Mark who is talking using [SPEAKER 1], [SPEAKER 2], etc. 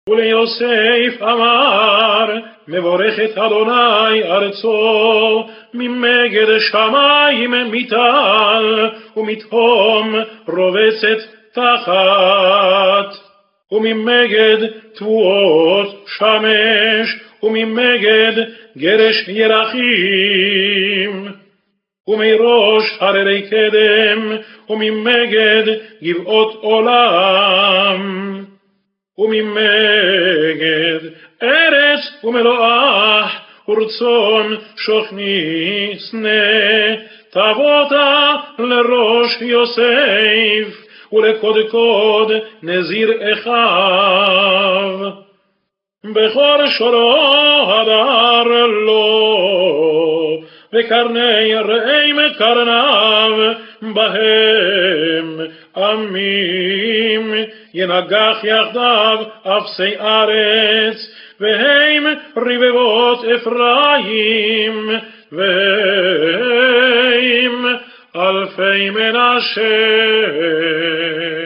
[SPEAKER 1] וליוסף אמר, מבורכת אדוני ארצו, ממגד שמים מטל, ומתהום רובצת תחת. וממגד תבואות שמש, וממגד גרש ירחים. ומראש הררי קדם, וממגד גבעות עולם. וממגד ארץ ומלואה, ורצון שוכני סנה. תבותה לראש יוסף, ולקודקוד נזיר אחיו. בכור שורו הדר לו, וקרני רעים קרניו, בהם עמים ינגח יחדיו אפסי ארץ, והם רבבות אפרים, והם אלפי מנשה.